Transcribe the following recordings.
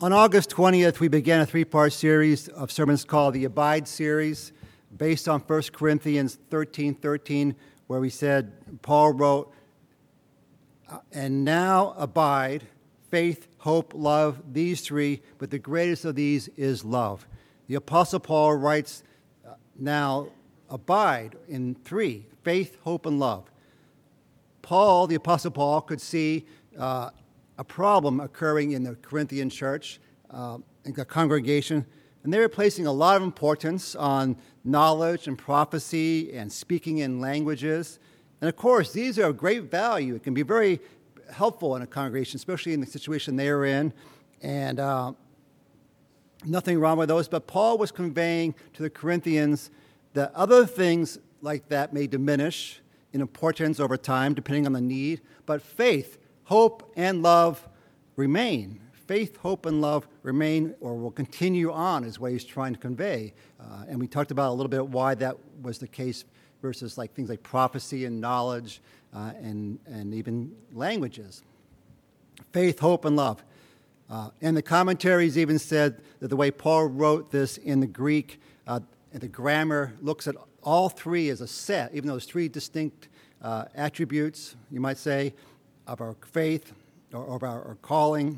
On August 20th, we began a three-part series of sermons called the Abide series, based on 1 Corinthians 13:13, where we said, Paul wrote, and now abide, faith, hope, love, these three, but the greatest of these is love. The Apostle Paul writes, now abide in three, faith, hope, and love. Paul, the Apostle Paul, could see a problem occurring in the Corinthian church, in the congregation, and they were placing a lot of importance on knowledge and prophecy and speaking in languages. And of course, these are of great value. It can be very helpful in a congregation, especially in the situation they were in, and nothing wrong with those. But Paul was conveying to the Corinthians that other things like that may diminish in importance over time, depending on the need, but faith, hope, and love remain. Faith, hope, and love remain or will continue on is what he's trying to convey. And we talked about a little bit why that was the case versus like things like prophecy and knowledge and even languages. Faith, hope, and love. And the commentaries even said that the way Paul wrote this in the Greek, the grammar looks at all three as a set, even though there's three distinct attributes, you might say, of our faith or of our calling,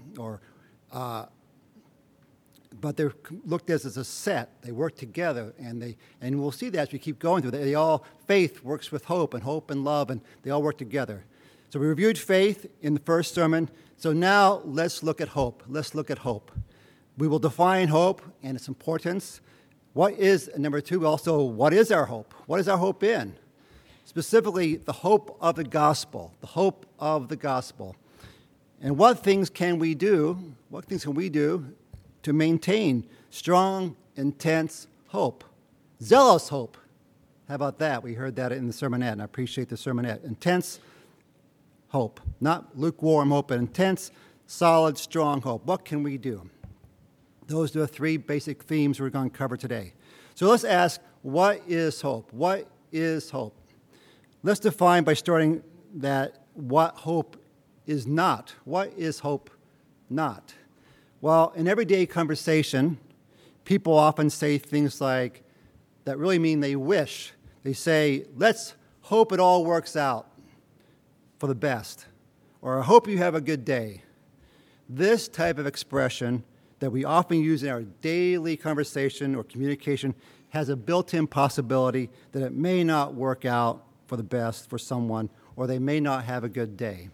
but they're looked at as a set. They work together, and we'll see that as we keep going through. Faith works with hope and love, and they all work together. So we reviewed faith in the first sermon. So now let's look at hope. Let's look at hope. We will define hope and its importance. Number two, also, what is our hope? What is our hope in? Specifically, the hope of the gospel. The hope of the gospel. And what things can we do? What things can we do to maintain strong, intense hope? Zealous hope. How about that? We heard that in the sermonette, and I appreciate the sermonette. Intense hope. Not lukewarm hope, but intense, solid, strong hope. What can we do? Those are the three basic themes we're going to cover today. So let's ask, what is hope? What is hope? Let's define by starting that what hope is not. What is hope not? Well, in everyday conversation, people often say things like, that really mean they wish. They say, let's hope it all works out for the best, or I hope you have a good day. This type of expression that we often use in our daily conversation or communication has a built-in possibility that it may not work out for the best for someone, or they may not have a good day.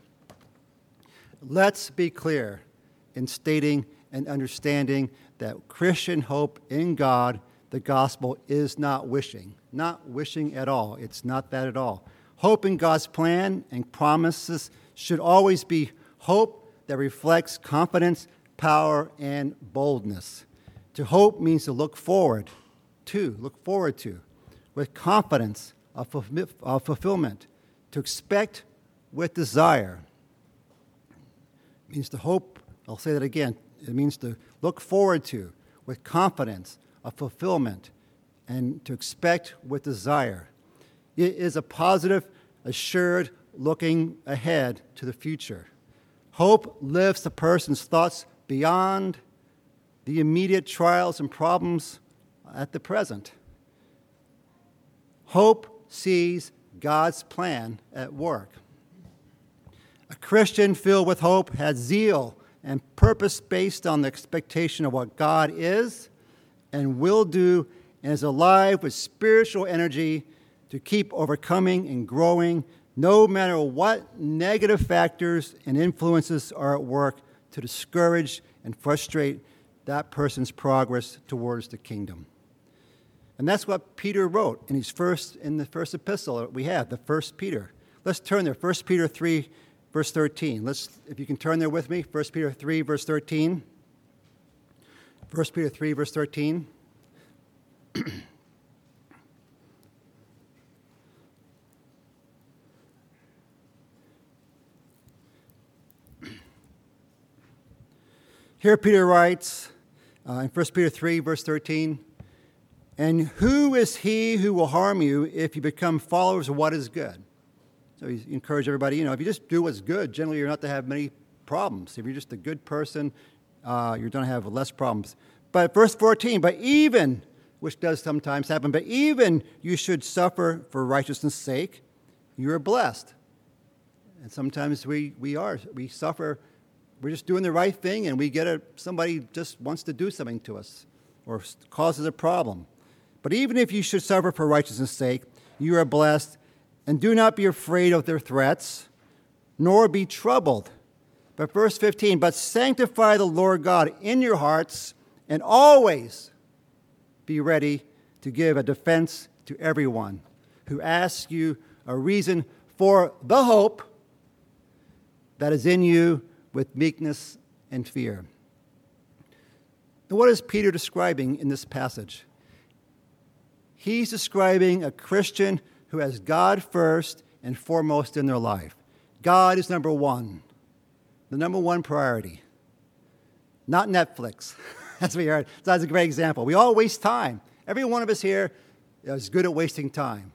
Let's be clear in stating and understanding that Christian hope in God, the gospel, is not wishing at all. It's not that at all. Hope in God's plan and promises should always be hope that reflects confidence, power, and boldness. To hope means to look forward to, with confidence of fulfillment, to expect with desire. It means to hope, I'll say that again, it means to look forward to, with confidence of fulfillment, and to expect with desire. It is a positive, assured looking ahead to the future. Hope lifts a person's thoughts beyond the immediate trials and problems at the present. Hope sees God's plan at work. A Christian filled with hope has zeal and purpose based on the expectation of what God is and will do, and is alive with spiritual energy to keep overcoming and growing no matter what negative factors and influences are at work to discourage and frustrate that person's progress towards the kingdom. And that's what Peter wrote in the first epistle that we have, the 1 Peter. Let's turn there, 1 Peter 3, verse 13. If you can turn there with me, 1 Peter 3, verse 13. 1 Peter 3, verse 13. Here Peter writes in 1 Peter 3, verse 13, and who is he who will harm you if you become followers of what is good? So he encouraged everybody, if you just do what's good, generally you're not to have many problems. If you're just a good person, you're going to have less problems. But verse 14, but even, which does sometimes happen, but even you should suffer for righteousness' sake, you are blessed. And sometimes we suffer, we're just doing the right thing, and we get somebody just wants to do something to us or causes a problem. But even if you should suffer for righteousness' sake, you are blessed, and do not be afraid of their threats, nor be troubled. But verse 15, but sanctify the Lord God in your hearts, and always be ready to give a defense to everyone who asks you a reason for the hope that is in you with meekness and fear. Now, what is Peter describing in this passage? He's describing a Christian who has God first and foremost in their life. God is number one, the number one priority. Not Netflix. That's what we heard. That's a great example. We all waste time. Every one of us here is good at wasting time.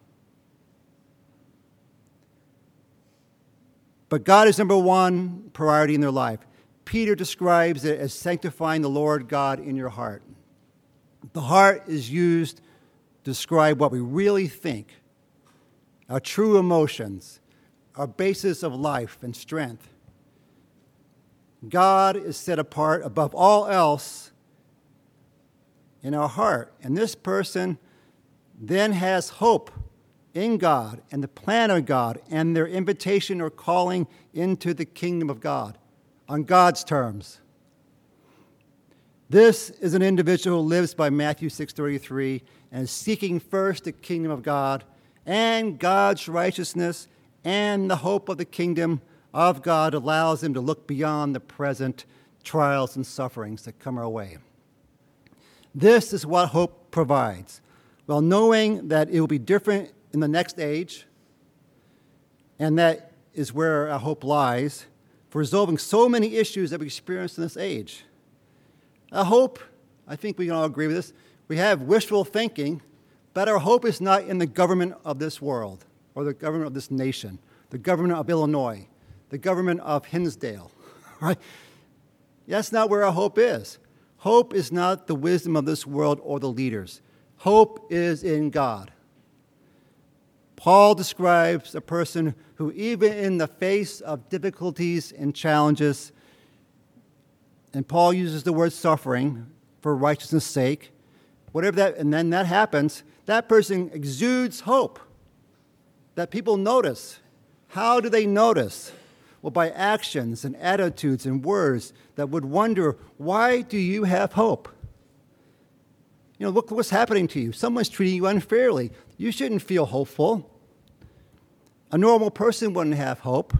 But God is number one priority in their life. Peter describes it as sanctifying the Lord God in your heart. The heart is used to describe what we really think, our true emotions, our basis of life and strength. God is set apart above all else in our heart. And this person then has hope in God and the plan of God and their invitation or calling into the kingdom of God on God's terms. This is an individual who lives by Matthew 6:33 and is seeking first the kingdom of God and God's righteousness, and the hope of the kingdom of God allows him to look beyond the present trials and sufferings that come our way. This is what hope provides. Well, knowing that it will be different in the next age, and that is where our hope lies, for resolving so many issues that we experience in this age. Our hope, I think we can all agree with this, we have wishful thinking, but our hope is not in the government of this world or the government of this nation, the government of Illinois, the government of Hinsdale, right? That's not where our hope is. Hope is not the wisdom of this world or the leaders. Hope is in God. Paul describes a person who, even in the face of difficulties and challenges, and Paul uses the word suffering for righteousness' sake, whatever that, and then that happens, that person exudes hope that people notice. How do they notice? Well, by actions and attitudes and words that would wonder, why do you have hope? You know, look what's happening to you. Someone's treating you unfairly. You shouldn't feel hopeful. A normal person wouldn't have hope.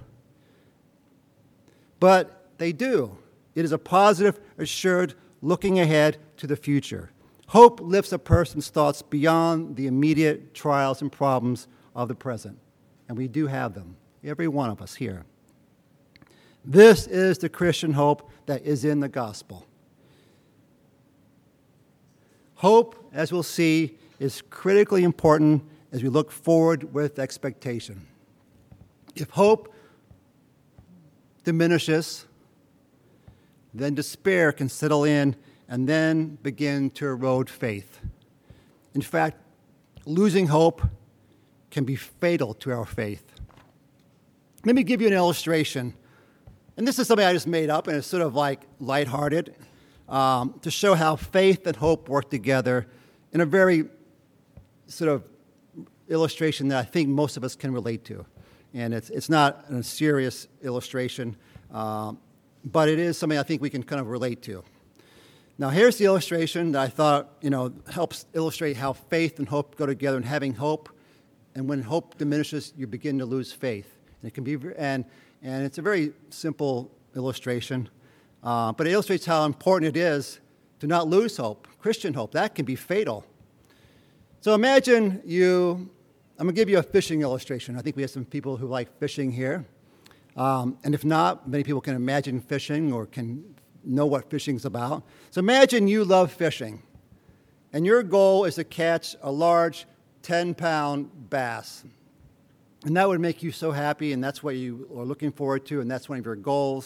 But they do. It is a positive, assured, looking ahead to the future. Hope lifts a person's thoughts beyond the immediate trials and problems of the present. And we do have them, every one of us here. This is the Christian hope that is in the gospel. Hope, as we'll see, is critically important as we look forward with expectation. If hope diminishes, then despair can settle in and then begin to erode faith. In fact, losing hope can be fatal to our faith. Let me give you an illustration. And this is something I just made up, and it's sort of like lighthearted, to show how faith and hope work together in a very sort of illustration that I think most of us can relate to. And it's not a serious illustration, but it is something I think we can kind of relate to. Now, here's the illustration that I thought, helps illustrate how faith and hope go together, and having hope. And when hope diminishes, you begin to lose faith. And it can be, and it's a very simple illustration, but it illustrates how important it is to not lose hope, Christian hope. That can be fatal. So imagine I'm going to give you a fishing illustration. I think we have some people who like fishing here. And if not, many people can imagine fishing or can know what fishing's about. So imagine you love fishing, and your goal is to catch a large 10-pound bass. And that would make you so happy, and that's what you are looking forward to, and that's one of your goals.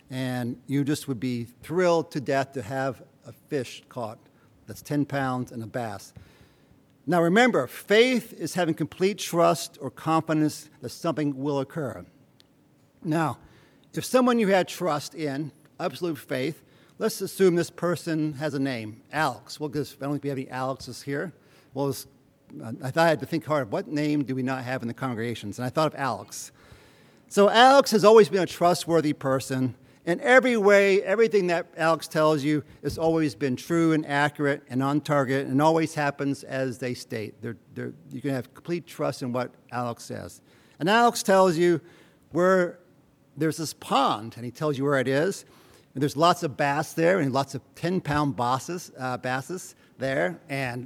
and you just would be thrilled to death to have a fish caught that's 10 pounds and a bass. Now remember, faith is having complete trust or confidence that something will occur. Now, if someone you had trust in, absolute faith, let's assume this person has a name, Alex. Well, because I don't think we have any Alexes here. Well, I thought I had to think hard, what name do we not have in the congregations? And I thought of Alex. So Alex has always been a trustworthy person. In every way, everything that Alex tells you has always been true and accurate and on target and always happens as they state. You can have complete trust in what Alex says. And Alex tells you where there's this pond, and he tells you where it is. And there's lots of bass there, and lots of 10-pound basses there, and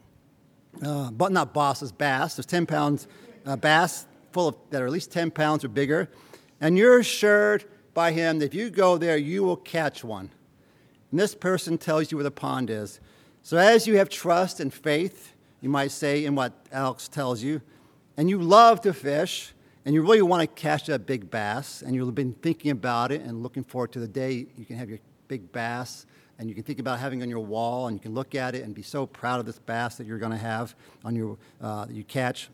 but not bosses, bass. There's 10 pounds bass full of that are at least 10 pounds or bigger, and you're assured by him that if you go there, you will catch one. And this person tells you where the pond is. So as you have trust and faith, you might say, in what Alex tells you, and you love to fish, and you really want to catch that big bass, and you've been thinking about it and looking forward to the day you can have your big bass, and you can think about having it on your wall, and you can look at it and be so proud of this bass that you're going to have on your that you catch.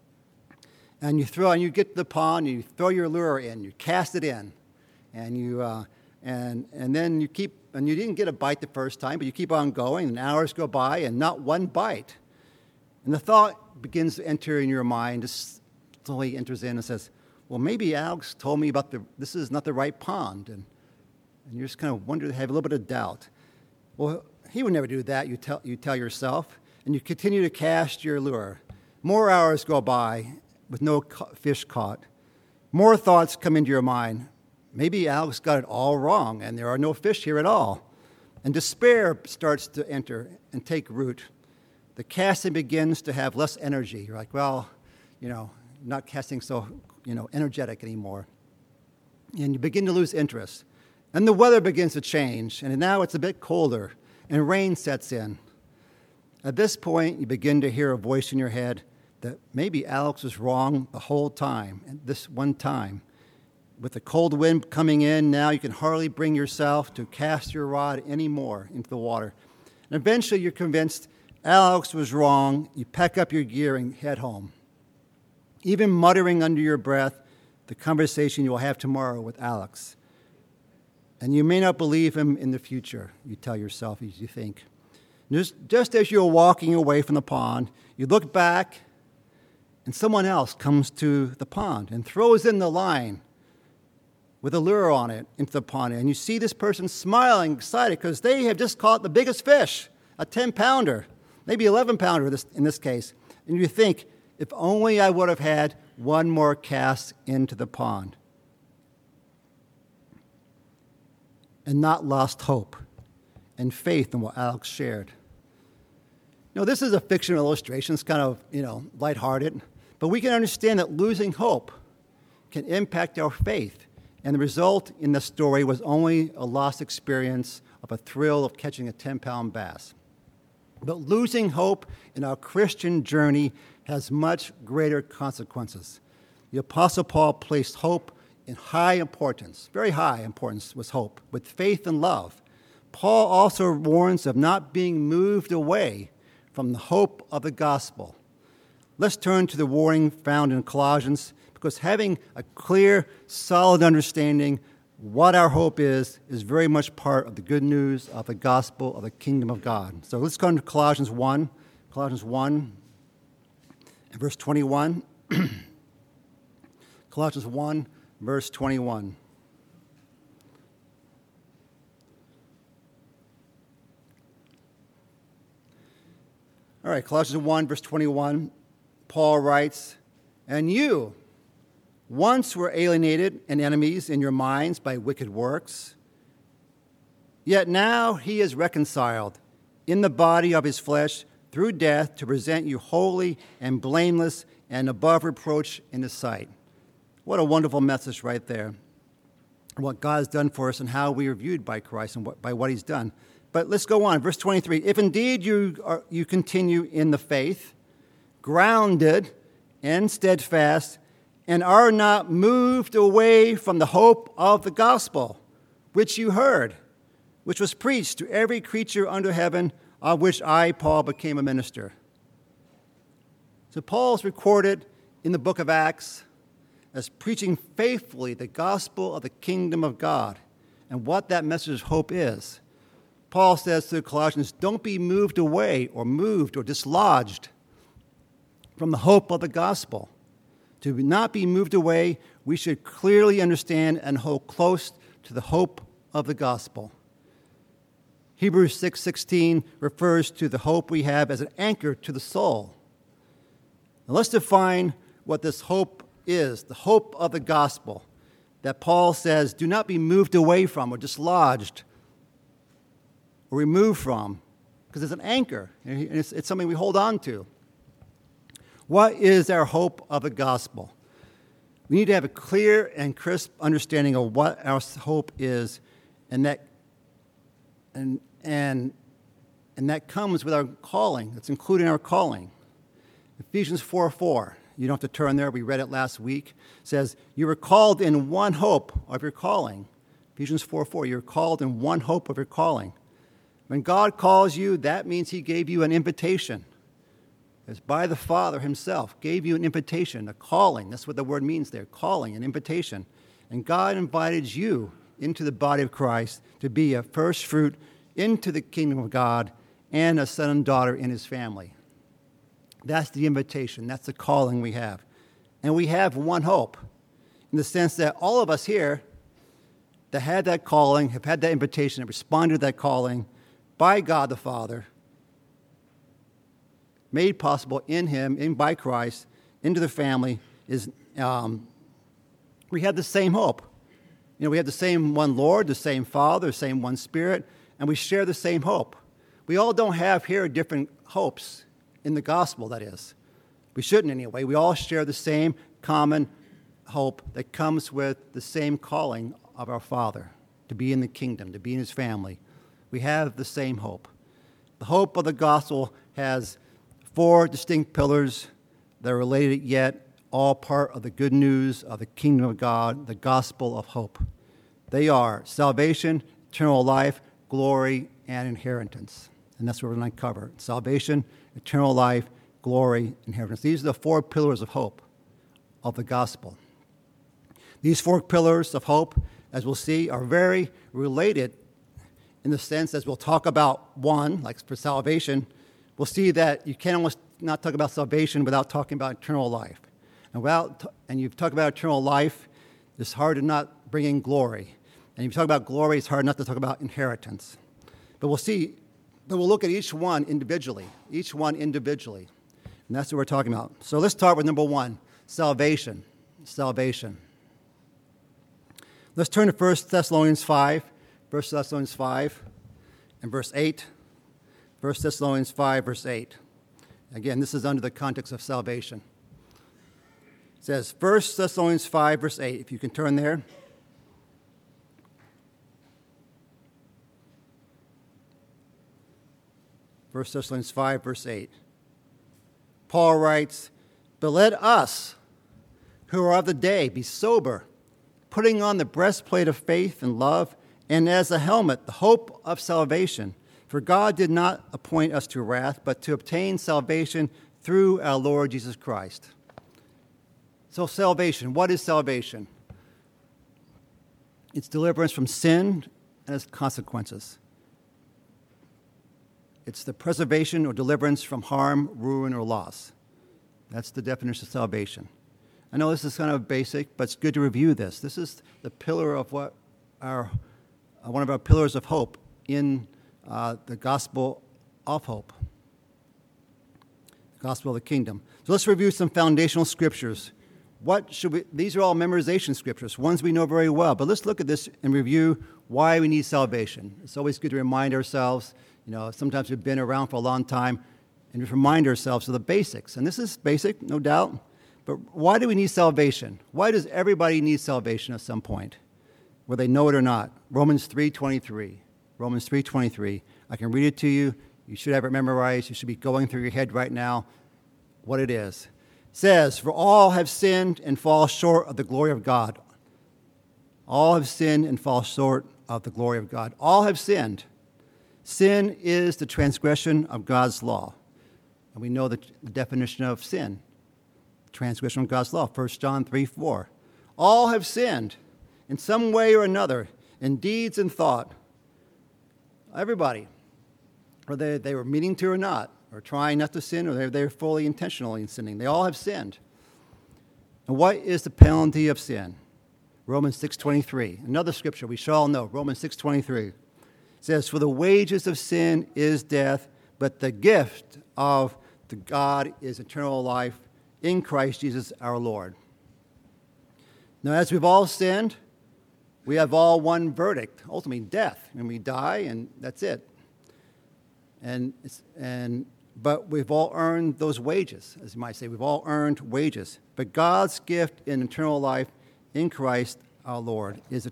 And you get to the pond, and you throw your lure in, you cast it in, and then you keep, and you didn't get a bite the first time, but you keep on going, and hours go by, and not one bite. And the thought begins to enter in your mind, just slowly enters in and says, well, maybe Alex told me about this is not the right pond. And you're just kind of wondering, have a little bit of doubt. Well, he would never do that, you tell yourself, and you continue to cast your lure. More hours go by with no fish caught. More thoughts come into your mind. Maybe Alex got it all wrong, and there are no fish here at all. And despair starts to enter and take root. The casting begins to have less energy. You're like, well, not casting so, energetic anymore. And you begin to lose interest. And the weather begins to change, and now it's a bit colder, and rain sets in. At this point, you begin to hear a voice in your head that maybe Alex was wrong the whole time, and this one time. With the cold wind coming in, now you can hardly bring yourself to cast your rod anymore into the water. And eventually you're convinced Alex was wrong. You pack up your gear and head home, even muttering under your breath the conversation you will have tomorrow with Alex. And you may not believe him in the future, you tell yourself as you think. Just as you're walking away from the pond, you look back, and someone else comes to the pond and throws in the line with a lure on it into the pond. And you see this person smiling, excited, because they have just caught the biggest fish, a 10-pounder, maybe 11-pounder in this case. And you think, if only I would have had one more cast into the pond and not lost hope and faith in what Alex shared. This is a fictional illustration. It's kind of, lighthearted. But we can understand that losing hope can impact our faith. And the result in the story was only a lost experience of a thrill of catching a 10-pound bass. But losing hope in our Christian journey has much greater consequences. The Apostle Paul placed hope in high importance. Very high importance was hope, with faith and love. Paul also warns of not being moved away from the hope of the gospel. Let's turn to the warning found in Colossians, because having a clear, solid understanding what our hope is very much part of the good news of the gospel of the kingdom of God. So let's go to Colossians 1 and verse 21. Colossians 1, verse 21. All right, Colossians 1, verse 21, Paul writes, "And you once were alienated and enemies in your minds by wicked works, yet now he is reconciled in the body of his flesh through death to present you holy and blameless and above reproach in his sight." What a wonderful message right there. What God has done for us and how we are viewed by Christ and by what he's done. But let's go on. Verse 23, "If indeed you continue in the faith, grounded and steadfast, and are not moved away from the hope of the gospel which you heard, which was preached to every creature under heaven, of which I, Paul, became a minister. So Paul's recorded in the book of Acts as preaching faithfully the gospel of the kingdom of God and what that message of hope is. Paul says to the Colossians, don't be moved away or moved or dislodged from the hope of the gospel. To not be moved away, we should clearly understand and hold close to the hope of the gospel. Hebrews 6:16 refers to the hope we have as an anchor to the soul. Now let's define what this hope is, the hope of the gospel that Paul says, do not be moved away from or dislodged or removed from, because it's an anchor, and it's something we hold on to. What is our hope of the gospel? We need to have a clear and crisp understanding of what our hope is, and that comes with our calling. It's included in our calling. Ephesians 4:4. You don't have to turn there. We read it last week. It says, you were called in one hope of your calling. Ephesians 4:4. You're called in one hope of your calling. When God calls you, that means he gave you an invitation. It's by the Father himself, gave you an invitation, a calling. That's what the word means there, calling, an invitation. And God invited you into the body of Christ to be a first fruit into the kingdom of God and a son and daughter in his family. That's the invitation. That's the calling we have. And we have one hope in the sense that all of us here that had that calling, have had that invitation, have responded to that calling by God the Father, made possible in him, by Christ, into the family, is we have the same hope. You know, we have the same one Lord, the same Father, the same one Spirit, and we share the same hope. We all don't have here different hopes in the gospel, that is. We shouldn't anyway. We all share the same common hope that comes with the same calling of our Father, to be in the kingdom, to be in his family. We have the same hope. The hope of the gospel has 4 distinct pillars that are related yet all part of the good news of the kingdom of God, the gospel of hope. They are salvation, eternal life, glory, and inheritance. And that's what we're going to cover. Salvation, eternal life, glory, inheritance. These are the 4 pillars of hope of the gospel. These 4 pillars of hope, as we'll see, are very related in the sense, as we'll talk about one, like for salvation, we'll see that you can't almost not talk about salvation without talking about eternal life. And you've talked about eternal life, it's hard to not bring in glory. And if you talk about glory, it's hard not to talk about inheritance. But we'll see, but we'll look at each one individually. And that's what we're talking about. So let's start with number 1, salvation. Salvation. Let's turn to 1 Thessalonians 5. 1 Thessalonians 5 and verse 8. 1 Thessalonians 5, verse 8. Again, this is under the context of salvation. It says, 1 Thessalonians 5, verse 8, if you can turn there. First Thessalonians 5, verse 8. Paul writes, but let us, who are of the day, be sober, putting on the breastplate of faith and love, and as a helmet, the hope of salvation. For God did not appoint us to wrath, but to obtain salvation through our Lord Jesus Christ. So salvation, what is salvation? It's deliverance from sin and its consequences. It's the preservation or deliverance from harm, ruin, or loss. That's the definition of salvation. I know this is kind of basic, but it's good to review this. This is the pillar of what one of our pillars of hope in the gospel of hope, the gospel of the kingdom. So let's review some foundational scriptures. These are all memorization scriptures, ones we know very well, but let's look at this and review why we need salvation. It's always good to remind ourselves, sometimes we've been around for a long time, and just remind ourselves of the basics. And this is basic, no doubt, but why do we need salvation? Why does everybody need salvation at some point, whether they know it or not? Romans 3:23. Romans 3:23. I can read it to you. You should have it memorized. You should be going through your head right now what it is. It says, for all have sinned and fall short of the glory of God. All have sinned and fall short of the glory of God. All have sinned. Sin is the transgression of God's law. And we know the definition of sin. Transgression of God's law, 1 John 3:4. All have sinned in some way or another, in deeds and thought. Everybody, whether they were meaning to or not, or trying not to sin, or they're fully intentionally sinning. They all have sinned. And what is the penalty of sin? Romans 6:23. Another scripture we shall all know, Romans 6:23. Says, "For the wages of sin is death, but the gift of the God is eternal life in Christ Jesus our Lord." Now, as we've all sinned, we have all one verdict, ultimately death, and we die, and that's it. But we've all earned those wages, as you might say. We've all earned wages. But God's gift in eternal life in Christ our Lord is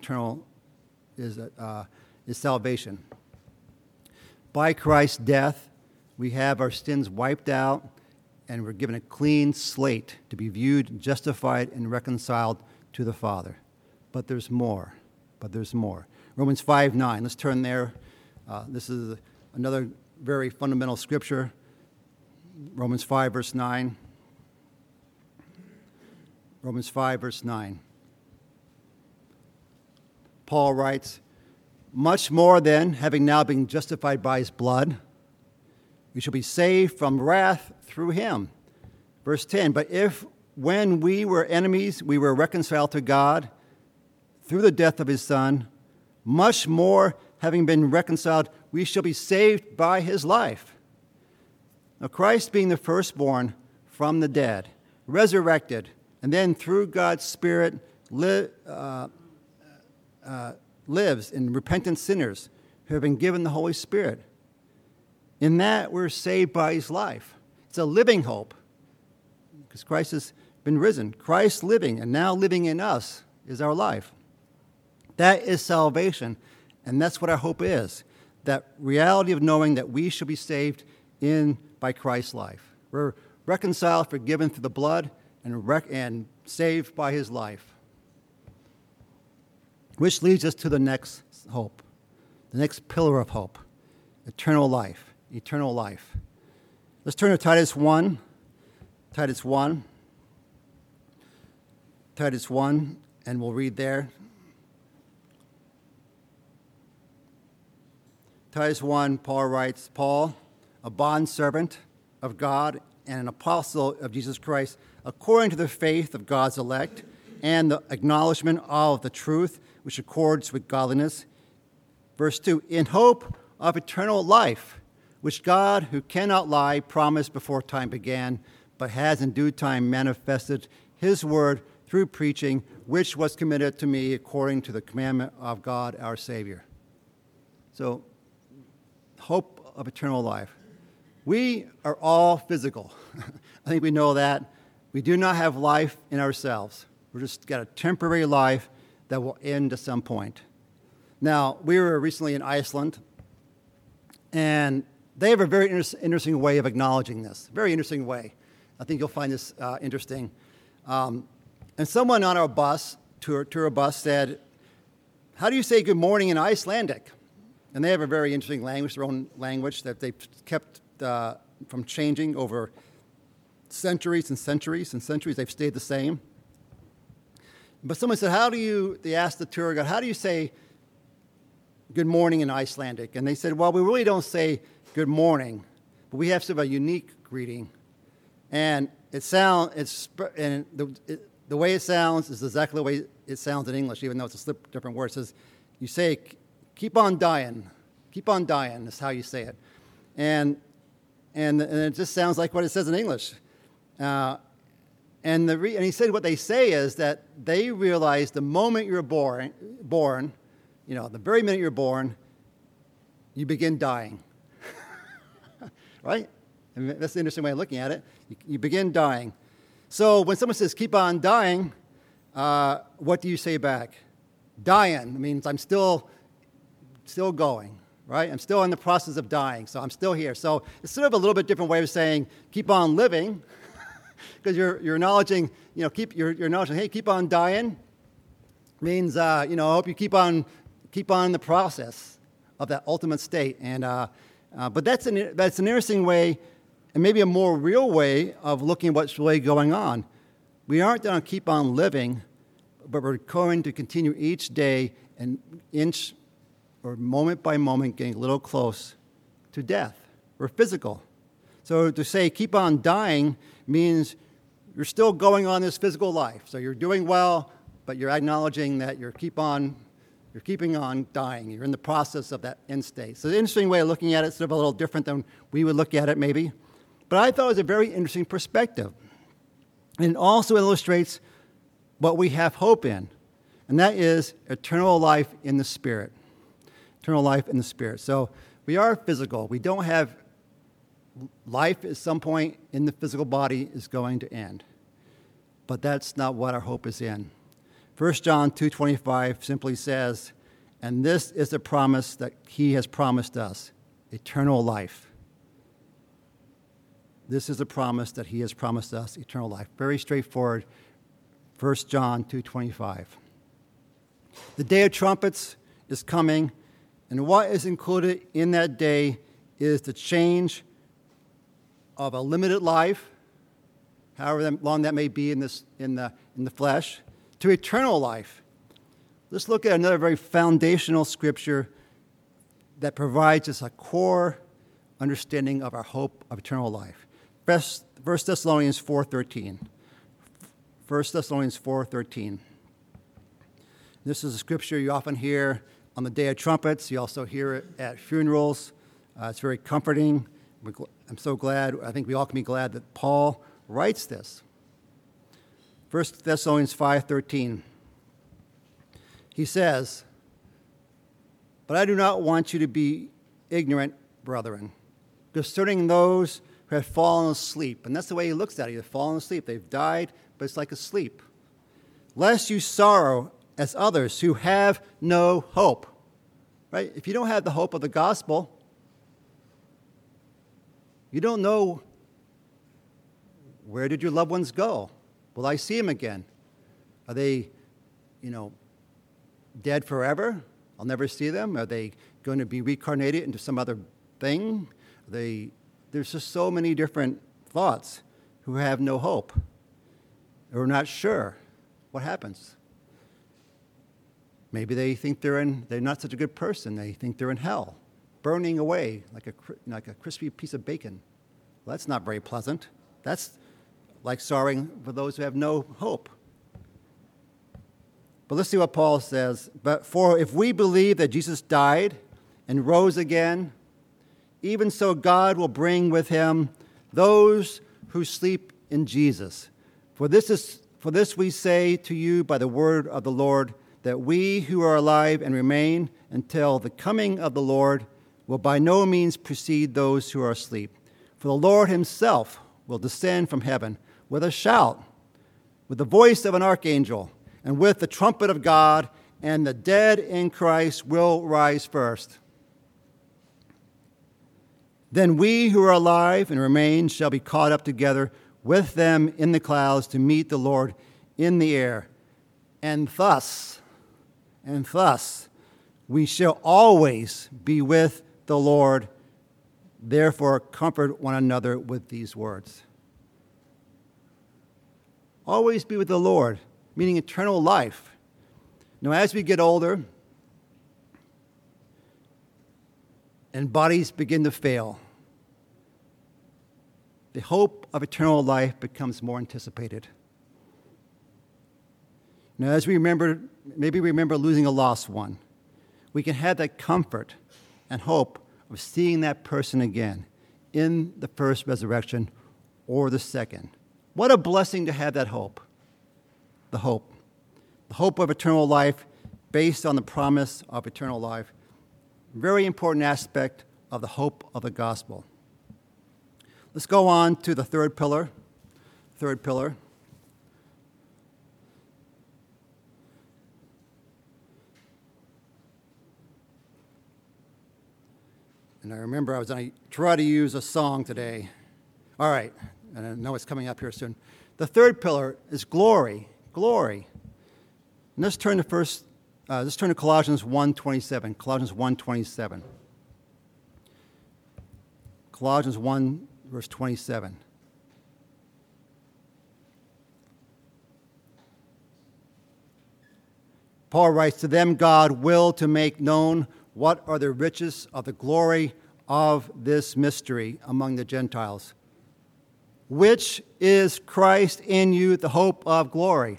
salvation. By Christ's death, we have our sins wiped out, and we're given a clean slate to be viewed, justified, and reconciled to the Father. But there's more. Romans 5:9. Let's turn there. This is another very fundamental scripture. Romans 5, verse 9. Romans 5, verse 9. Paul writes, "Much more then, having now been justified by his blood, we shall be saved from wrath through him." Verse 10, "But if when we were enemies, we were reconciled to God through the death of his Son, much more, having been reconciled, we shall be saved by his life." Now, Christ being the firstborn from the dead, resurrected, and then through God's Spirit lives in repentant sinners who have been given the Holy Spirit. In that, we're saved by his life. It's a living hope because Christ has been risen. Christ living and now living in us is our life. That is salvation, and that's what our hope is, that reality of knowing that we shall be saved by Christ's life. We're reconciled, forgiven through the blood, and saved by his life. Which leads us to the next hope, the next pillar of hope, eternal life. Let's turn to Titus 1, and we'll read there. Titus 1, Paul writes, "Paul, a bondservant of God and an apostle of Jesus Christ, according to the faith of God's elect and the acknowledgement of the truth which accords with godliness." Verse 2, "In hope of eternal life, which God, who cannot lie, promised before time began, but has in due time manifested his word through preaching, which was committed to me according to the commandment of God our Savior." So, hope of eternal life. We are all physical. I think we know that. We do not have life in ourselves. We're just got a temporary life that will end at some point. Now, we were recently in Iceland, and they have a very interesting way of acknowledging this. Very interesting way. I think you'll find this interesting. And someone on our bus, tour bus, said, "How do you say good morning in Icelandic?" And they have a very interesting language, their own language that they've kept from changing over centuries and centuries and centuries. They've stayed the same. But someone said, they asked the tour guide, "How do you say good morning in Icelandic?" And they said, "Well, we really don't say good morning, but we have sort of a unique greeting. And the way it sounds is exactly the way it sounds in English, even though it's a different word. It says, you say, keep on dying. Keep on dying is how you say it. And it just sounds like what it says in English. And he said what they say is that they realize the moment you're born, the very minute you're born, you begin dying. Right? And that's an interesting way of looking at it. You begin dying. So when someone says, keep on dying, what do you say back? Dying means I'm still going, right? I'm still in the process of dying, so I'm still here. So it's sort of a little bit different way of saying keep on living, because you're acknowledging, you're acknowledging, hey, keep on dying means, I hope you keep on keep on in the process of that ultimate state. And but that's an interesting way, and maybe a more real way of looking at what's really going on. We aren't going to keep on living, but we're going to continue each day and inch or moment by moment getting a little close to death. We're physical. So to say keep on dying means you're still going on this physical life. So you're doing well, but you're acknowledging that you're keeping on dying. You're in the process of that end state. So the interesting way of looking at it is sort of a little different than we would look at it maybe. But I thought it was a very interesting perspective. And it also illustrates what we have hope in, and that is eternal life in the Spirit. Eternal life in the Spirit. So we are physical. We don't have life at some point in the physical body is going to end. But that's not what our hope is in. 1 John 2:25 simply says, and this is the promise that he has promised us, eternal life. This is the promise that he has promised us, eternal life. Very straightforward, 1 John 2:25. The day of trumpets is coming, and what is included in that day is the change of a limited life, however long that may be in the flesh, to eternal life. Let's look at another very foundational scripture that provides us a core understanding of our hope of eternal life. 1 Thessalonians 4:13. 1 Thessalonians 4:13. This is a scripture you often hear on the Day of Trumpets. You also hear it at funerals. It's very comforting. I'm so glad, I think we all can be glad that Paul writes this. 1 Thessalonians 5:13. He says, but I do not want you to be ignorant, brethren, concerning those who have fallen asleep. And that's the way he looks at it. They've fallen asleep. They've died, but it's like a sleep. Lest you sorrow as others who have no hope. Right? If you don't have the hope of the gospel, you don't know, where did your loved ones go? Will I see them again? Are they, dead forever? I'll never see them. Are they going to be reincarnated into some other thing? There's just so many different thoughts who have no hope. Or not sure what happens. Maybe they think they're not such a good person. They think they're in hell, burning away like a crispy piece of bacon. Well, that's not very pleasant. That's like sorrowing for those who have no hope. But let's see what Paul says. But for if we believe that Jesus died and rose again, even so God will bring with him those who sleep in Jesus. For this we say to you by the word of the Lord, that we who are alive and remain until the coming of the Lord will by no means precede those who are asleep. For the Lord himself will descend from heaven with a shout, with the voice of an archangel, and with the trumpet of God, and the dead in Christ will rise first. Then we who are alive and remain shall be caught up together with them in the clouds to meet the Lord in the air. And thus, we shall always be with the Lord. Therefore, comfort one another with these words. Always be with the Lord, meaning eternal life. Now, as we get older and bodies begin to fail, the hope of eternal life becomes more anticipated. Now, as we maybe remember losing a lost one, we can have that comfort and hope of seeing that person again in the first resurrection or the second. What a blessing to have that hope. The hope of eternal life based on the promise of eternal life. Very important aspect of the hope of the gospel. Let's go on to the third pillar. And I remember I was going to try to use a song today. All right, and I know it's coming up here soon. The third pillar is glory. And let's turn to let's turn to Colossians 1:27. Colossians 1:27. Colossians 1, verse 27. Paul writes, "To them God willed to make known what are the riches of the glory of this mystery among the Gentiles, which is Christ in you, the hope of glory."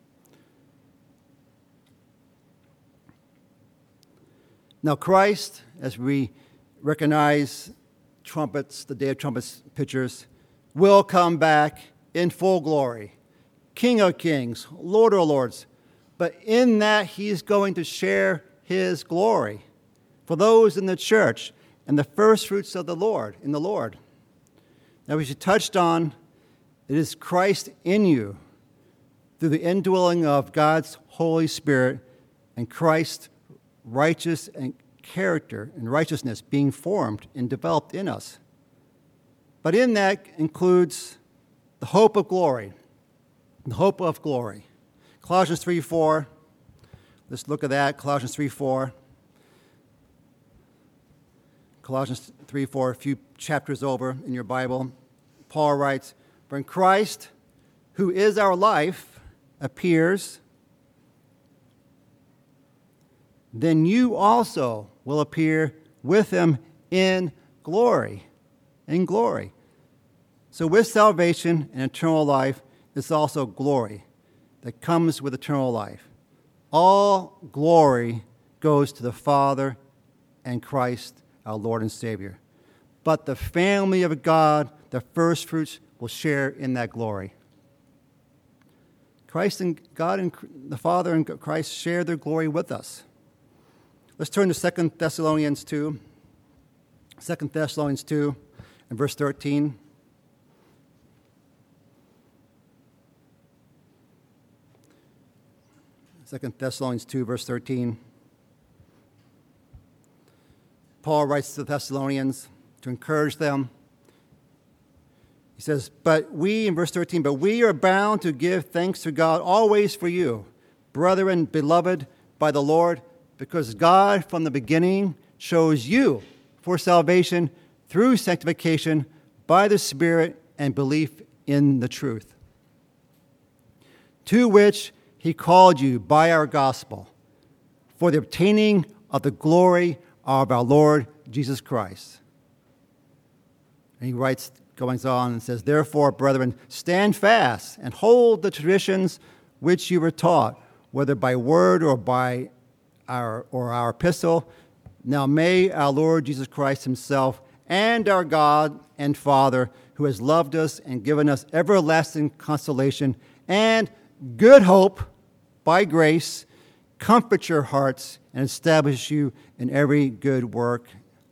Now Christ, as we recognize trumpets, the Day of Trumpets pictures, will come back in full glory. King of kings, Lord of lords. But in that, he's going to share his glory for those in the church and the first fruits of the Lord, in the Lord. Now, as you touched on, it is Christ in you through the indwelling of God's Holy Spirit and Christ's righteous and character and righteousness being formed and developed in us. But in that includes the hope of glory. The hope of glory. Colossians 3:4. Let's look at that. Colossians 3:4. Colossians 3:4, a few chapters over in your Bible. Paul writes, "For in Christ, who is our life, appears, then you also will appear with him in glory." In glory. So with salvation and eternal life is also glory that comes with eternal life. All glory goes to the Father and Christ, our Lord and Savior. But the family of God, the first fruits, will share in that glory. Christ and God and the Father and Christ share their glory with us. Let's turn to 2 Thessalonians 2. 2 Thessalonians 2 and verse 13. 2 Thessalonians 2, verse 13. Paul writes to the Thessalonians to encourage them. He says, in verse 13, but we are bound to give thanks to God always for you, brethren, beloved by the Lord, because God from the beginning chose you for salvation through sanctification by the Spirit and belief in the truth, to which he called you by our gospel for the obtaining of the glory of our Lord Jesus Christ. And he writes, going on and says, therefore, brethren, stand fast and hold the traditions which you were taught, whether by word or by our epistle. Now may our Lord Jesus Christ himself and our God and Father, who has loved us and given us everlasting consolation and good hope by grace, comfort your hearts and establish you in every good word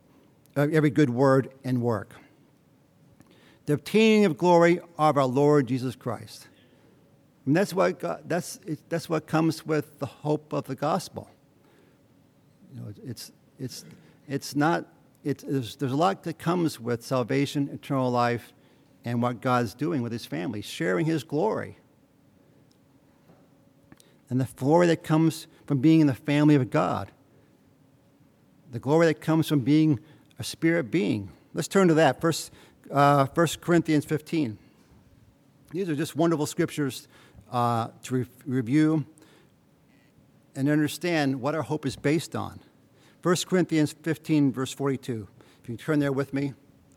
and work. The obtaining of glory of our Lord Jesus Christ. And that's what comes with the hope of the gospel. You know, there's a lot that comes with salvation, eternal life, and what God's doing with his family, sharing his glory. And the glory that comes from being in the family of God. The glory that comes from being a spirit being. Let's turn to that. 1 Corinthians 15. These are just wonderful scriptures to review and understand what our hope is based on. 1 Corinthians 15, verse 42. If you turn there with me.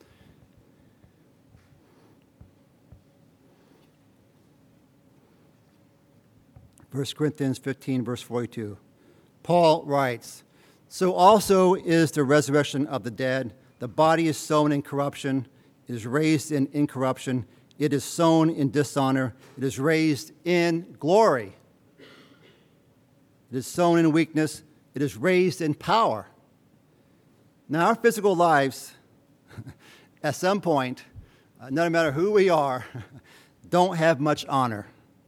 First Corinthians 15, verse 42. Paul writes, so also is the resurrection of the dead. The body is sown in corruption, it is raised in incorruption. It is sown in dishonor, it is raised in glory. It is sown in weakness, it is raised in power. Now, our physical lives, at some point, no matter who we are, don't have much honor.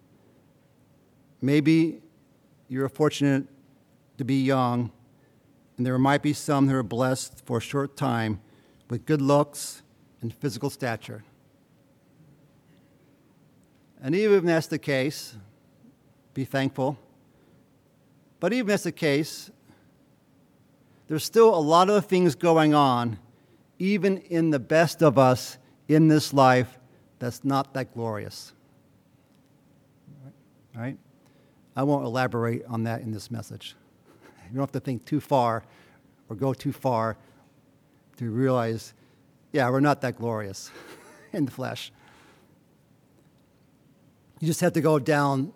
Maybe you're fortunate to be young, and there might be some who are blessed for a short time with good looks and physical stature. And even if that's the case, be thankful. But even if that's the case, there's still a lot of things going on, even in the best of us in this life, that's not that glorious. Right? I won't elaborate on that in this message. You don't have to think too far or go too far to realize, yeah, we're not that glorious in the flesh. You just have to go down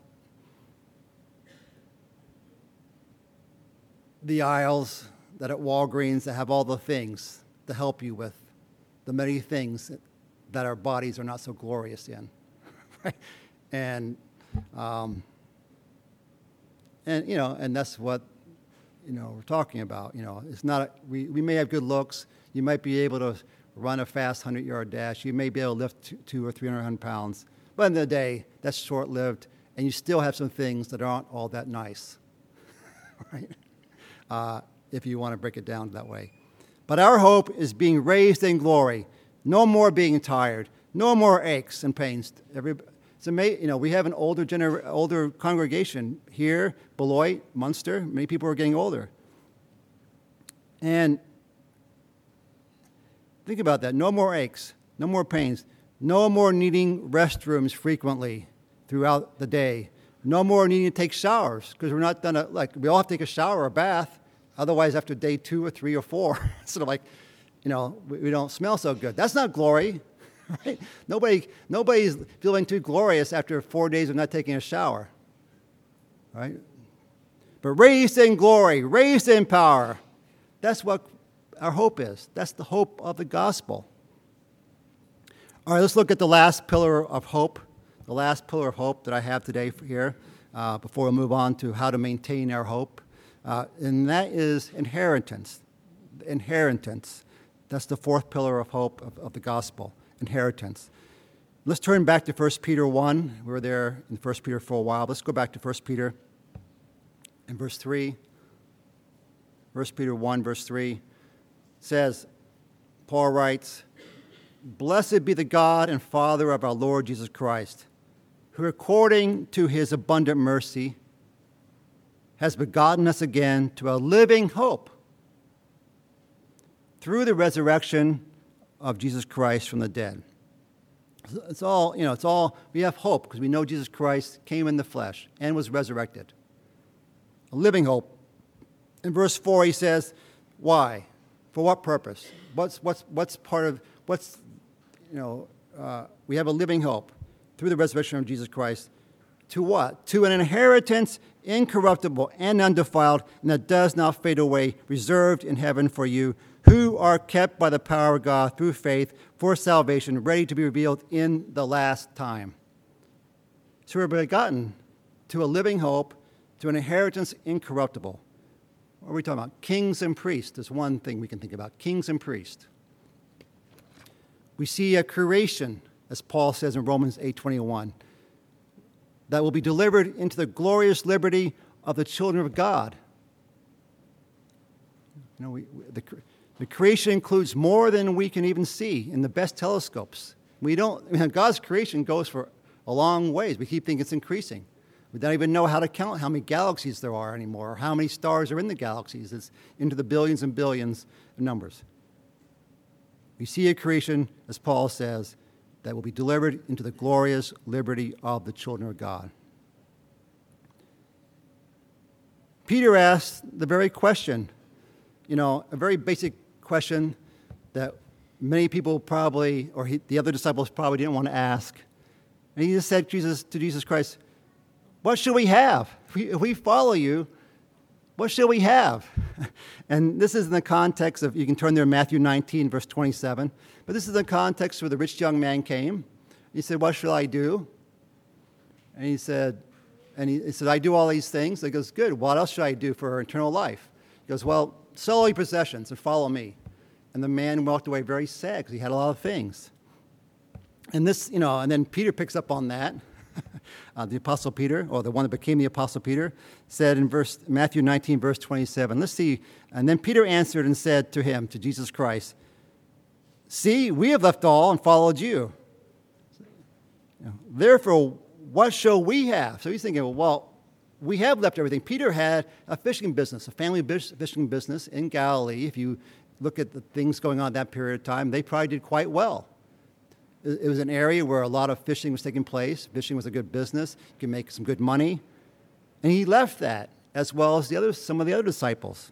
the aisles that at Walgreens that have all the things to help you with the many things that our bodies are not so glorious in, right? And that's what we're talking about. It's not we may have good looks. You might be able to run a fast 100-yard dash. You may be able to lift 200 or 300 pounds. But at the end of the day, that's short-lived, and you still have some things that aren't all that nice, right? If you want to break it down that way. But our hope is being raised in glory. No more being tired. No more aches and pains. It's amazing. We have an older congregation here, Beloit, Munster. Many people are getting older. And think about that. No more aches. No more pains. No more needing restrooms frequently throughout the day. No more needing to take showers, because we're not done we all have to take a shower or a bath. Otherwise, after day 2 or 3 or 4, sort of we don't smell so good. That's not glory, right? Nobody's feeling too glorious after 4 days of not taking a shower, right? But raised in glory, raised in power. That's what our hope is. That's the hope of the gospel. All right, let's look at the last pillar of hope. The last pillar of hope that I have today here, before we move on to how to maintain our hope. And that is inheritance. Inheritance. That's the fourth pillar of hope of the gospel, inheritance. Let's turn back to 1 Peter 1. We were there in 1 Peter for a while. Let's go back to 1 Peter in verse 3. 1 Peter 1, verse 3 says, Paul writes, Blessed be the God and Father of our Lord Jesus Christ, who according to his abundant mercy has begotten us again to a living hope through the resurrection of Jesus Christ from the dead. It's all, we have hope because we know Jesus Christ came in the flesh and was resurrected. A living hope. In verse 4 he says, why? For what purpose? We have a living hope through the resurrection of Jesus Christ. To what? To an inheritance incorruptible and undefiled, and that does not fade away, reserved in heaven for you, who are kept by the power of God through faith for salvation, ready to be revealed in the last time. So we're begotten to a living hope, to an inheritance incorruptible. What are we talking about? Kings and priests is one thing we can think about. Kings and priests. We see a creation, as Paul says in Romans 8:21, that will be delivered into the glorious liberty of the children of God. The creation includes more than we can even see in the best telescopes. God's creation goes for a long ways. We keep thinking it's increasing. We don't even know how to count how many galaxies there are anymore, or how many stars are in the galaxies. It's into the billions and billions of numbers. We see a creation, as Paul says, that will be delivered into the glorious liberty of the children of God. Peter asked the very question, a very basic question that many people probably, or the other disciples probably didn't want to ask. And he just said to Jesus Christ, what should we have? If we follow you, what shall we have? And this is in the context of, you can turn there to Matthew 19, verse 27. But this is the context where the rich young man came. He said, what shall I do? And he said, I do all these things. He goes, good. What else should I do for eternal life? He goes, well, sell all your possessions and follow me. And the man walked away very sad because he had a lot of things. And this, and then Peter picks up on that. The Apostle Peter, or the one that became the Apostle Peter, said in Matthew 19, verse 27, let's see. And then Peter answered and said to him, to Jesus Christ, see, we have left all and followed you. Therefore, what shall we have? So he's thinking, well, we have left everything. Peter had a fishing business, a family fishing business in Galilee. If you look at the things going on that period of time, they probably did quite well. It was an area where a lot of fishing was taking place. Fishing was a good business. You could make some good money. And he left that, as well as some of the other disciples.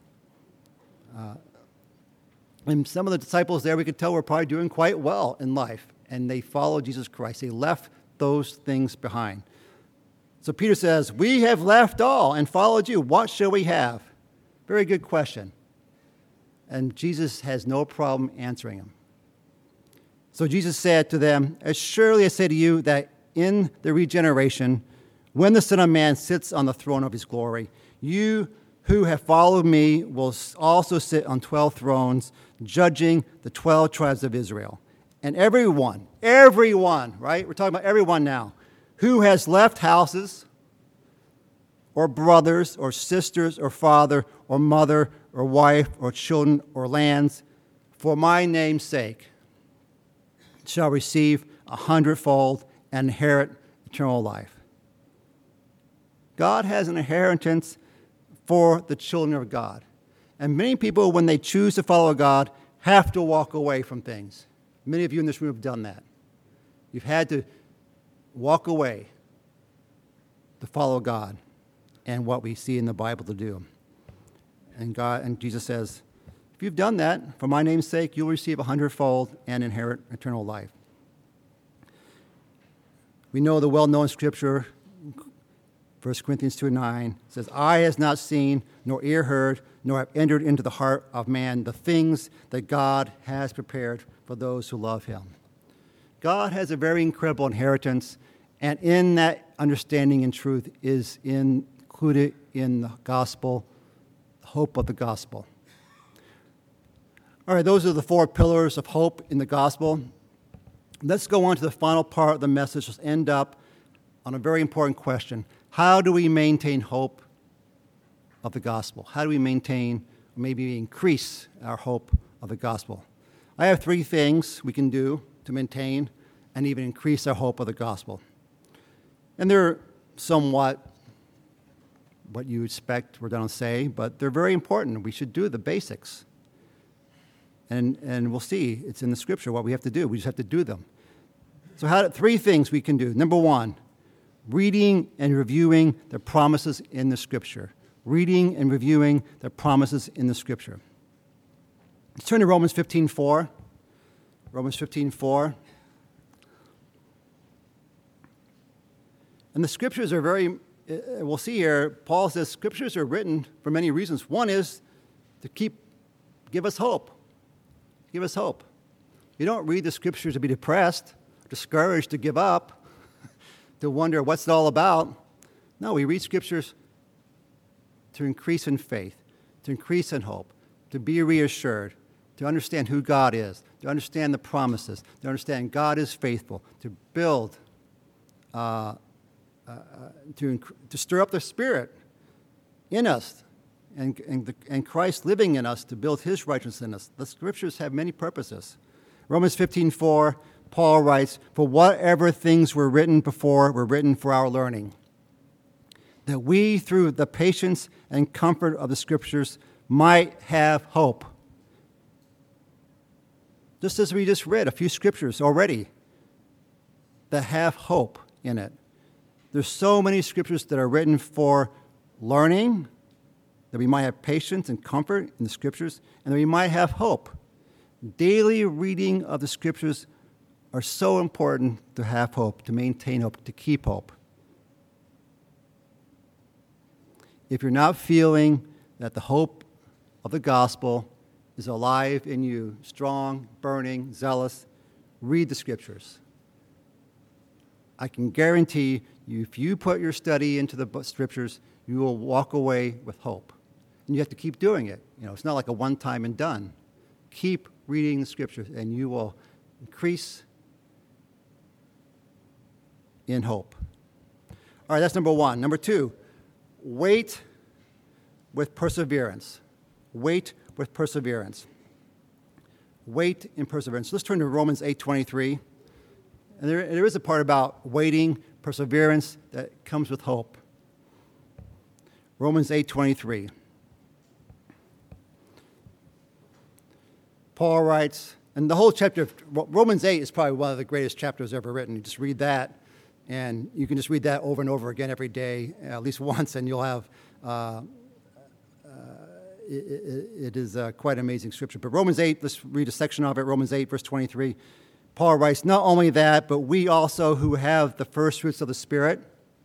And some of the disciples there, we could tell, were probably doing quite well in life. And they followed Jesus Christ. They left those things behind. So Peter says, we have left all and followed you. What shall we have? Very good question. And Jesus has no problem answering him. So Jesus said to them, as surely I say to you that in the regeneration, when the Son of Man sits on the throne of his glory, you who have followed me will also sit on 12 thrones, judging the 12 tribes of Israel. And everyone, right? We're talking about everyone now, who has left houses or brothers or sisters or father or mother or wife or children or lands for my name's sake shall receive 100-fold and inherit eternal life. God has an inheritance for the children of God. And many people, when they choose to follow God, have to walk away from things. Many of you in this room have done that. You've had to walk away to follow God and what we see in the Bible to do. And Jesus says, if you've done that, for my name's sake, you'll receive 100-fold and inherit eternal life. We know the well-known scripture, 1 Corinthians 2:9, says, eye has not seen, nor ear heard, nor have entered into the heart of man the things that God has prepared for those who love him. God has a very incredible inheritance, and in that understanding and truth is included in the gospel, the hope of the gospel. All right, those are the 4 pillars of hope in the gospel. Let's go on to the final part of the message. Let's end up on a very important question. How do we maintain hope of the gospel? How do we maintain, maybe increase our hope of the gospel? I have 3 things we can do to maintain and even increase our hope of the gospel. And they're somewhat what you expect we're going to say, but they're very important. We should do the basics. And we'll see, it's in the scripture what we have to do. We just have to do them. So 3 things we can do. Number 1, reading and reviewing the promises in the scripture. Reading and reviewing the promises in the scripture. Let's turn to Romans 15:4. Romans 15:4. And the scriptures are very, we'll see here, Paul says scriptures are written for many reasons. One is to give us hope. Give us hope. You don't read the scriptures to be depressed, discouraged, to give up, to wonder what's it all about. No, we read scriptures to increase in faith, to increase in hope, to be reassured, to understand who God is, to understand the promises, to understand God is faithful, to build, to stir up the Spirit in us, and Christ living in us to build his righteousness in us. The scriptures have many purposes. Romans 15:4, Paul writes, for whatever things were written before were written for our learning, that we, through the patience and comfort of the scriptures, might have hope. Just as we just read a few scriptures already that have hope in it. There's so many scriptures that are written for learning, that we might have patience and comfort in the scriptures, and that we might have hope. Daily reading of the scriptures are so important to have hope, to maintain hope, to keep hope. If you're not feeling that the hope of the gospel is alive in you, strong, burning, zealous, read the scriptures. I can guarantee you, if you put your study into the scriptures, you will walk away with hope. And you have to keep doing it. It's not like a one-time and done. Keep reading the scriptures, and you will increase in hope. All right, that's number 1. Number 2, wait with perseverance. Wait with perseverance. Wait in perseverance. Let's turn to Romans 8:23. And there is a part about waiting, perseverance, that comes with hope. Romans 8:23. Paul writes, and the whole chapter of Romans 8 is probably one of the greatest chapters ever written. You just read that, and you can just read that over and over again every day, at least once, and you'll have, it is quite amazing scripture. But Romans 8, let's read a section of it, Romans 8, verse 23. Paul writes, not only that, but we also who have the first fruits of the Spirit,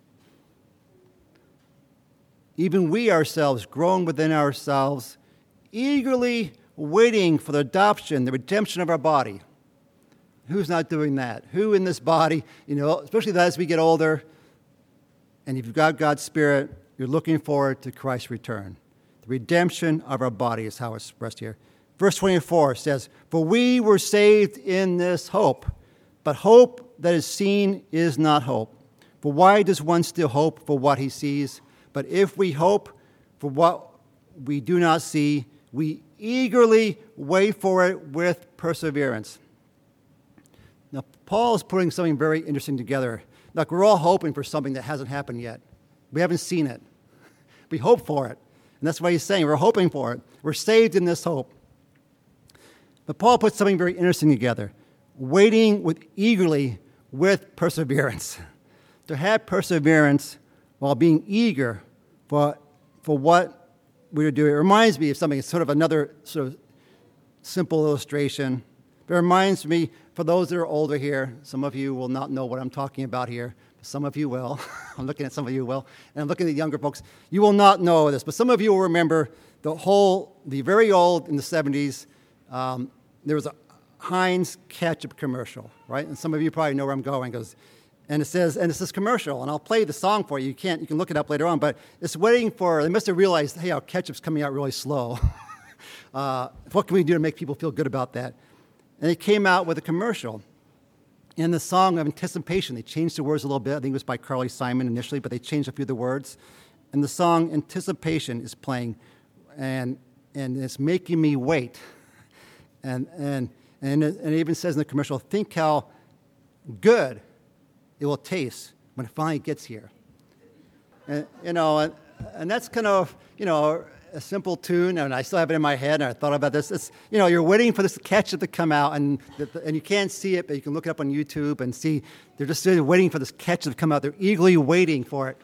even we ourselves, grown within ourselves, eagerly waiting for the adoption, the redemption of our body. Who's not doing that? Who in this body, especially as we get older, and if you've got God's Spirit, you're looking forward to Christ's return. The redemption of our body is how it's expressed here. Verse 24 says, for we were saved in this hope, but hope that is seen is not hope. For why does one still hope for what he sees? But if we hope for what we do not see, we eagerly wait for it with perseverance. Now, Paul is putting something very interesting together. Like, we're all hoping for something that hasn't happened yet. We haven't seen it. We hope for it. And that's what he's saying. We're hoping for it. We're saved in this hope. But Paul puts something very interesting together. Waiting eagerly with perseverance. To have perseverance while being eager for what we're doing. It reminds me of something. It's sort of another sort of simple illustration. It reminds me, for those that are older here, some of you will not know what I'm talking about here. Some of you will. I'm looking at some of you will. And I'm looking at younger folks. You will not know this, but some of you will remember the very old, in the 70s, there was a Heinz ketchup commercial, right? And some of you probably know where I'm going. And it's this commercial, and I'll play the song for you. You can look it up later on, but it's waiting for, they must have realized, hey, our ketchup's coming out really slow. What can we do to make people feel good about that? And they came out with a commercial. In the song of Anticipation, they changed the words a little bit. I think it was by Carly Simon initially, but they changed a few of the words. And the song Anticipation is playing, and it's making me wait. And it even says in the commercial, think how good it will taste when it finally gets here. And that's kind of, a simple tune, and I still have it in my head, and I thought about this. It's, you're waiting for this ketchup to come out, and you can't see it, but you can look it up on YouTube and see they're just waiting for this ketchup to come out. They're eagerly waiting for it.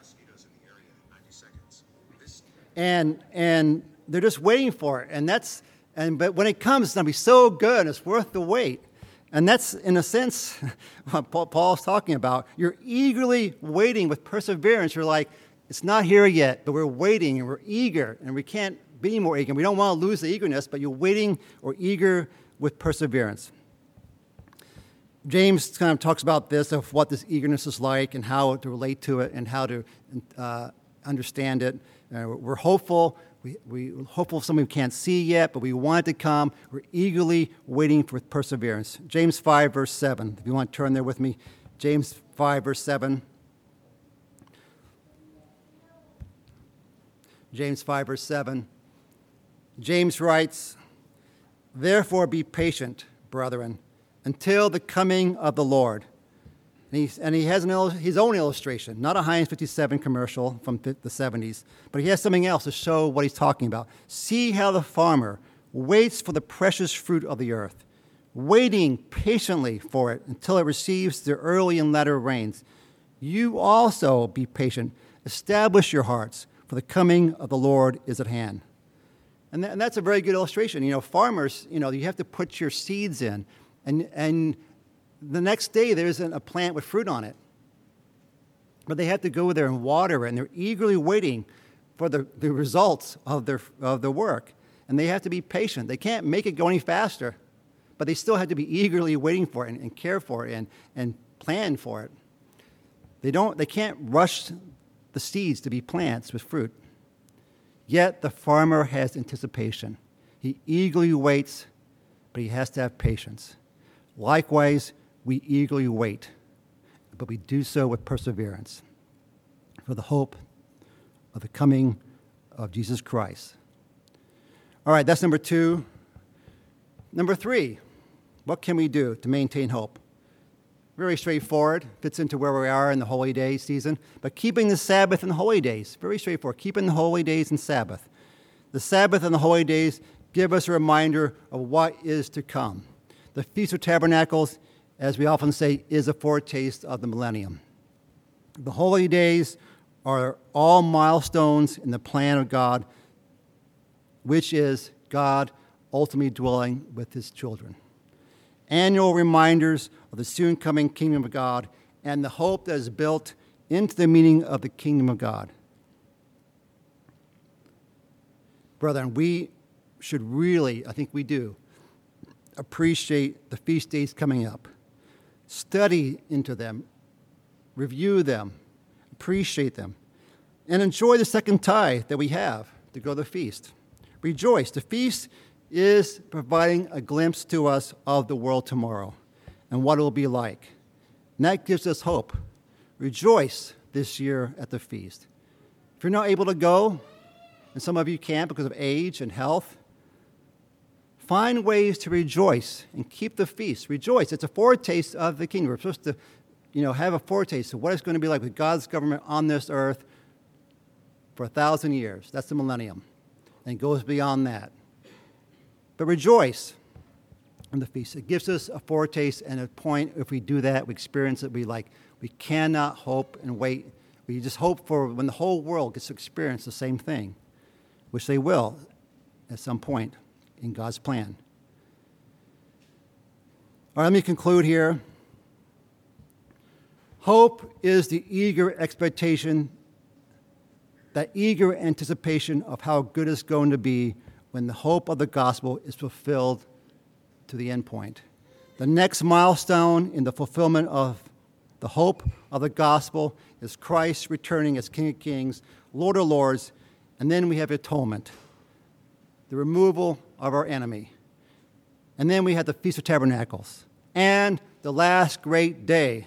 And they're just waiting for it, but when it comes, it's going to be so good, and it's worth the wait. And that's, in a sense, what Paul's talking about. You're eagerly waiting with perseverance. You're like, it's not here yet, but we're waiting, and we're eager, and we can't be more eager. We don't want to lose the eagerness, but you're waiting or eager with perseverance. James kind of talks about this, of what this eagerness is like and how to relate to it and how to understand it. We're hopeful. We're hopeful of something we can't see yet, but we want it to come. We're eagerly waiting for perseverance. James 5, verse 7. If you want to turn there with me. James 5, verse 7. James 5, verse 7. James writes, therefore be patient, brethren, until the coming of the Lord. And he has his own illustration, not a Heinz 57 commercial from the 70s, but he has something else to show what he's talking about. See how the farmer waits for the precious fruit of the earth, waiting patiently for it until it receives the early and latter rains. You also be patient. Establish your hearts, for the coming of the Lord is at hand. And that's a very good illustration. Farmers, you have to put your seeds in, and the next day there isn't a plant with fruit on it. But they have to go there and water it, and they're eagerly waiting for the results of their work. And they have to be patient. They can't make it go any faster, but they still have to be eagerly waiting for it and care for it and plan for it. They can't rush the seeds to be plants with fruit. Yet the farmer has anticipation. He eagerly waits, but he has to have patience. Likewise, we eagerly wait, but we do so with perseverance for the hope of the coming of Jesus Christ. All right, that's number 2. Number 3, what can we do to maintain hope? very straightforward, fits into where we are in the holy day season. But keeping the Sabbath and the holy days, very straightforward. Keeping the holy days and Sabbath. The Sabbath and the holy days give us a reminder of what is to come. The Feast of Tabernacles, as we often say, is a foretaste of the millennium. The holy days are all milestones in the plan of God, which is God ultimately dwelling with his children. Annual reminders of the soon coming kingdom of God and the hope that is built into the meaning of the kingdom of God. Brethren, we should really, I think we do, appreciate the feast days coming up. Study into them, review them, appreciate them, and enjoy the second tithe that we have to go to the feast. Rejoice. The feast is providing a glimpse to us of the world tomorrow and what it will be like. And that gives us hope. Rejoice this year at the feast. If you're not able to go, and some of you can't because of age and health, find ways to rejoice and keep the feast. Rejoice. It's a foretaste of the kingdom. We're supposed to, have a foretaste of what it's going to be like with God's government on this earth for 1,000 years. That's the millennium. And it goes beyond that. But rejoice in the feast. It gives us a foretaste and a point. If we do that, we experience it. We cannot hope and wait. We just hope for when the whole world gets to experience the same thing, which they will at some point in God's plan. All right, let me conclude here. Hope is the eager expectation, that eager anticipation of how good it's going to be when the hope of the gospel is fulfilled to the end point. The next milestone in the fulfillment of the hope of the gospel is Christ returning as King of Kings, Lord of Lords, and then we have atonement, the removal of our enemy. And then we have the Feast of Tabernacles and the last great day.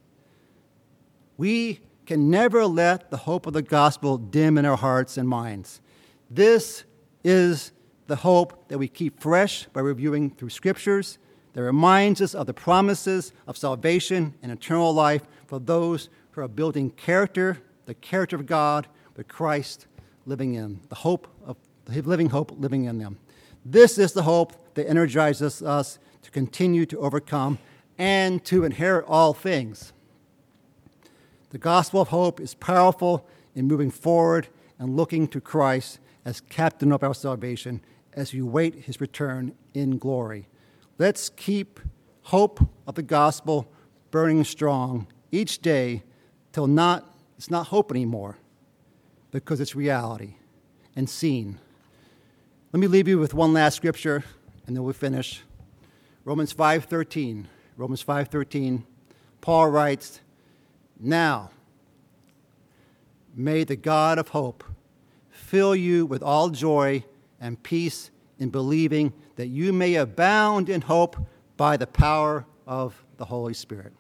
We can never let the hope of the gospel dim in our hearts and minds. This is the hope that we keep fresh by reviewing through scriptures that reminds us of the promises of salvation and eternal life for those who are building character, the character of God, with Christ living in, the living hope living in them. This is the hope that energizes us to continue to overcome and to inherit all things. The gospel of hope is powerful in moving forward and looking to Christ as captain of our salvation as we wait his return in glory. Let's keep hope of the gospel burning strong each day till it's not hope anymore, because it's reality and seen. Let me leave you with one last scripture, and then we'll finish. Romans 5:13. Paul writes, "Now, may the God of hope fill you with all joy and peace in believing that you may abound in hope by the power of the Holy Spirit."